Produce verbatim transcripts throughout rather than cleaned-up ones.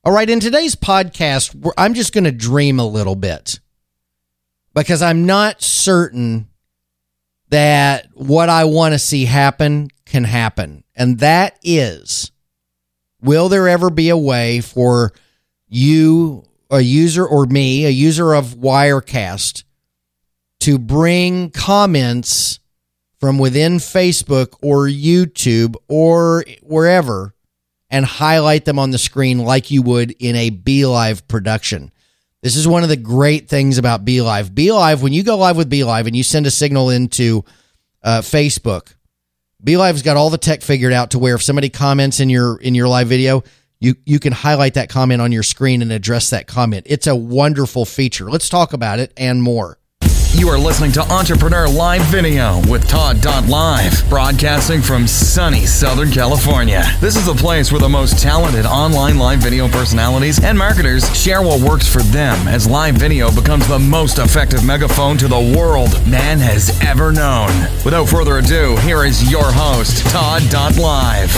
All right, in today's podcast, I'm just going to dream a little bit because I'm not certain that what I want to see happen can happen. And that is, will there ever be a way for you, a user, or me, a user of Wirecast, to bring comments from within Facebook or YouTube or wherever and highlight them on the screen like you would in a BeLive production? This is one of the great things about BeLive. BeLive, when you go live with BeLive and you send a signal into uh, Facebook, BeLive's got all the tech figured out to where if somebody comments in your in your live video, you, you can highlight that comment on your screen and address that comment. It's a wonderful feature. Let's talk about it and more. You are listening to Entrepreneur Live Video with Todd Live, broadcasting from sunny Southern California. This is a place where the most talented online live video personalities and marketers share what works for them as live video becomes the most effective megaphone to the world man has ever known. Without further ado, here is your host, Todd Live.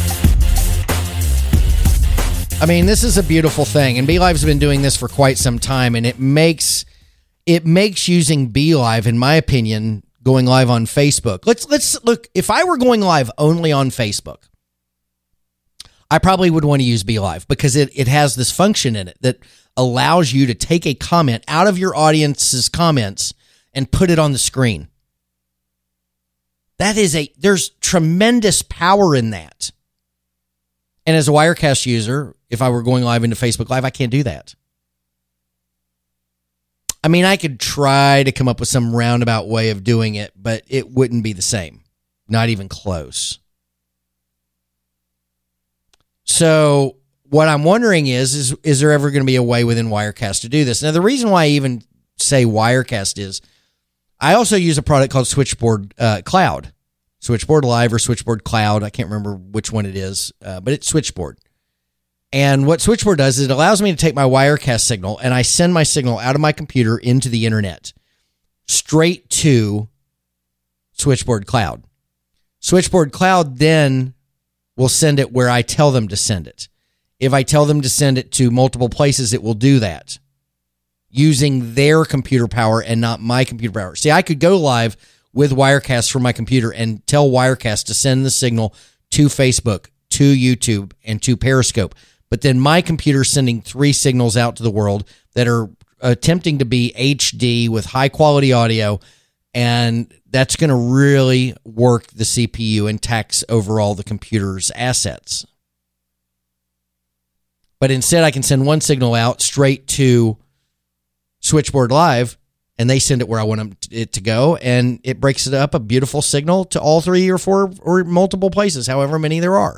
I mean, this is a beautiful thing, and BeLive's been doing this for quite some time, and it makes... It makes using BeLive, in my opinion, going live on Facebook. Let's let's look. If I were going live only on Facebook, I probably would want to use BeLive because it, it has this function in it that allows you to take a comment out of your audience's comments and put it on the screen. That is a, there's tremendous power in that. And as a Wirecast user, if I were going live into Facebook Live, I can't do that. I mean, I could try to come up with some roundabout way of doing it, but it wouldn't be the same. Not even close. So what I'm wondering is, is, is there ever going to be a way within Wirecast to do this? Now, the reason why I even say Wirecast is I also use a product called Switchboard uh, Cloud. Switchboard Live or Switchboard Cloud. I can't remember which one it is, uh, but it's Switchboard. And what Switchboard does is it allows me to take my Wirecast signal and I send my signal out of my computer into the internet, straight to Switchboard Cloud. Switchboard Cloud then will send it where I tell them to send it. If I tell them to send it to multiple places, it will do that using their computer power and not my computer power. See, I could go live with Wirecast from my computer and tell Wirecast to send the signal to Facebook, to YouTube, and to Periscope. But then my computer's sending three signals out to the world that are attempting to be H D with high quality audio, and that's going to really work the C P U and tax overall the computer's assets. But instead, I can send one signal out straight to Switchboard Live, and they send it where I want it to go, and it breaks it up, a beautiful signal to all three or four or multiple places, however many there are.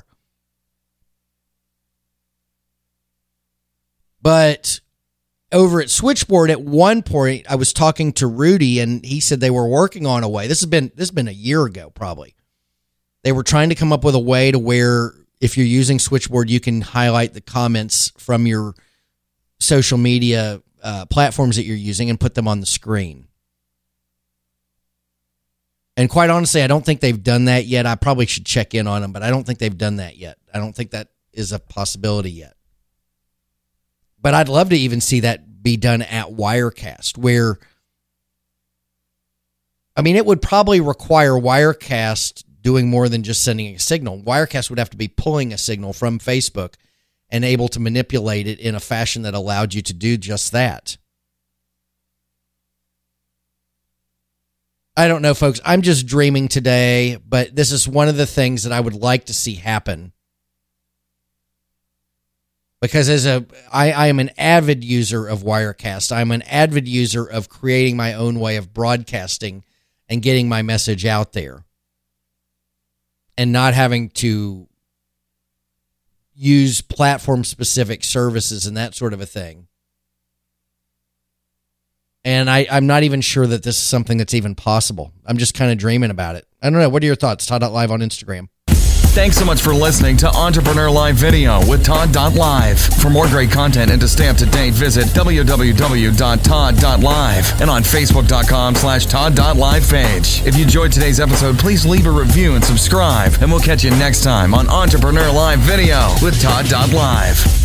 But over at Switchboard, at one point, I was talking to Rudy, and he said they were working on a way. This has been this has been a year ago, probably. They were trying to come up with a way to where, if you're using Switchboard, you can highlight the comments from your social media uh, platforms that you're using and put them on the screen. And quite honestly, I don't think they've done that yet. I probably should check in on them, but I don't think they've done that yet. I don't think that is a possibility yet. But I'd love to even see that be done at Wirecast, where, I mean, it would probably require Wirecast doing more than just sending a signal. Wirecast would have to be pulling a signal from Facebook and able to manipulate it in a fashion that allowed you to do just that. I don't know, folks. I'm just dreaming today, but this is one of the things that I would like to see happen. Because as a, I, I am an avid user of Wirecast. I'm an avid user of creating my own way of broadcasting and getting my message out there. And not having to use platform-specific services and that sort of a thing. And I, I'm not even sure that this is something that's even possible. I'm just kind of dreaming about it. I don't know. What are your thoughts? Todd Live on Instagram. Thanks so much for listening to Entrepreneur Live Video with Todd Live. For more great content and to stay up to date, visit w w w dot todd dot live and on facebook dot com slash todd dot live page. If you enjoyed today's episode, please leave a review and subscribe, and we'll catch you next time on Entrepreneur Live Video with Todd Live.